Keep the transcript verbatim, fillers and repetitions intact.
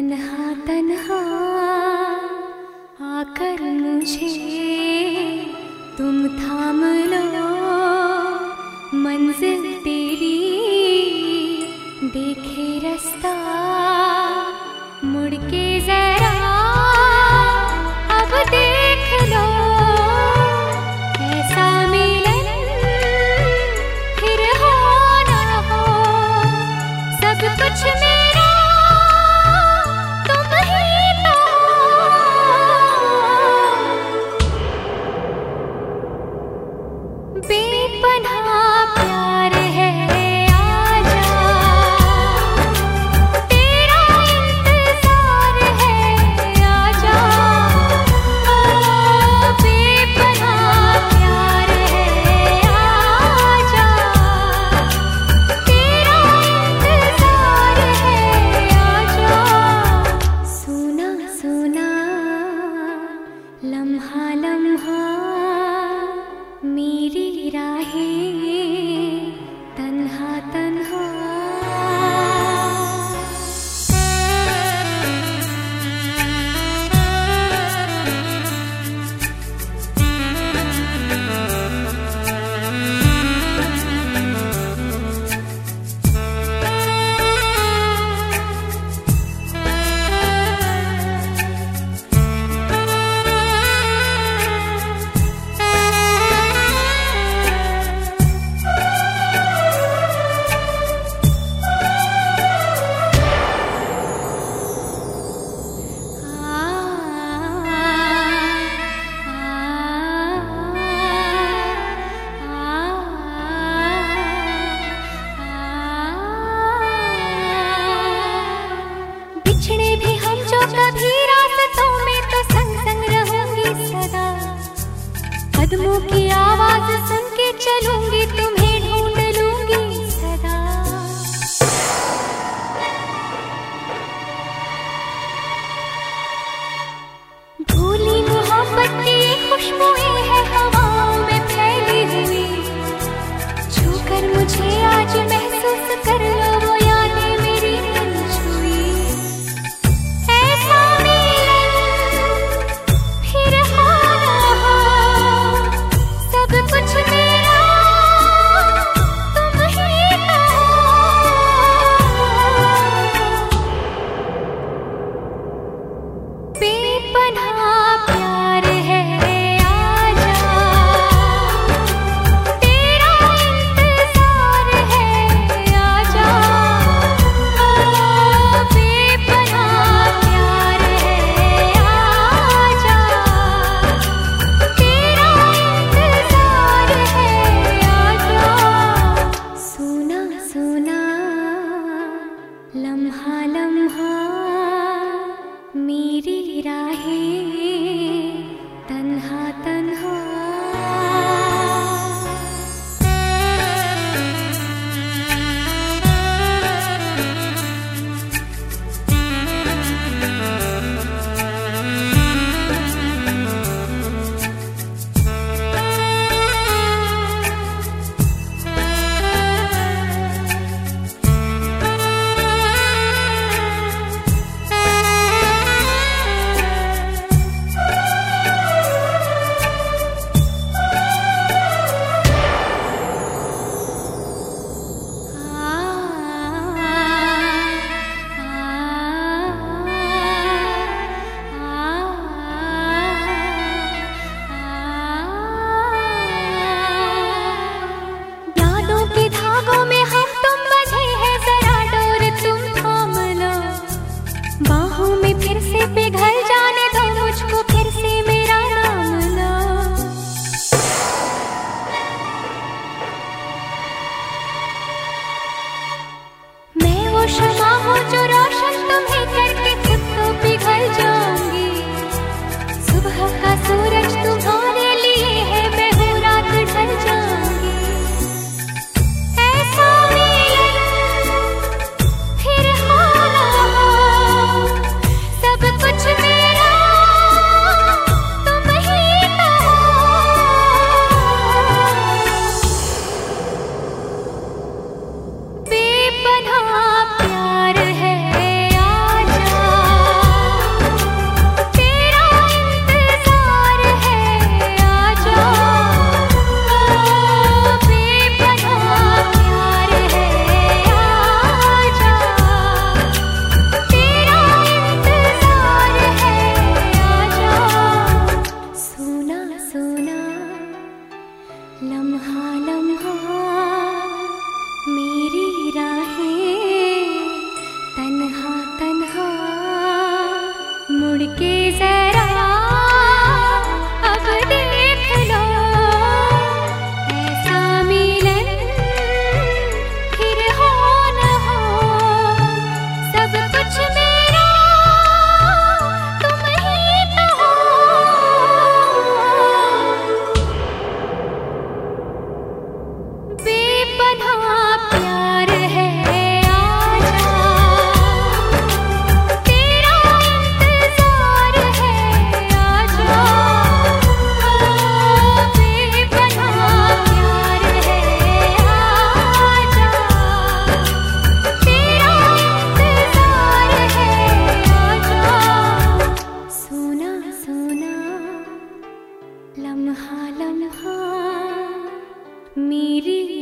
तन्हा तन्हा आकर मुझे तुम थाम लो, मंजिल तेरी देखे रास्ता मुड़ के जरा अब देख लो, ऐसा मिलन फिर हो ना हो, सब कुछ मेरा तुम ही तो हो। बेपनाह प्यार है आजा, तेरा इंतजार है आजा, ओ बेपनाह प्यार है आजा, तेरा इंतजार है आजा। सुना सुना लम्हा लम्हा मेरी राहें तन्हा तन्हा। बिछड़े भी हम जो कभी रास्तों में तो संग संग रहूंगी सदा, कदमों की आवाज सुन के चलूंगी तुम्हें ढूंढ लूंगी सदा। भूली मोहब्बत की खुशबुएं है हवाओं में फैली हुई, छूकर मुझे आज महसूस कर लो वो यादें मेरी दिल छुई। ऐसा मिलन फिर हो ना हो, सब कुछ मेरा के जरा अब देख लो, ऐसा मिलन फिर हो न हो। सब कुछ मेरा तुम ही तो हो। बेपनाह प्यार है आजा, तेरा इंतजार है आजा। बेपनाह प्यार है आजा, तेरा इंतजार है आजा। सोना सोना लम्हा लम्हा मेरी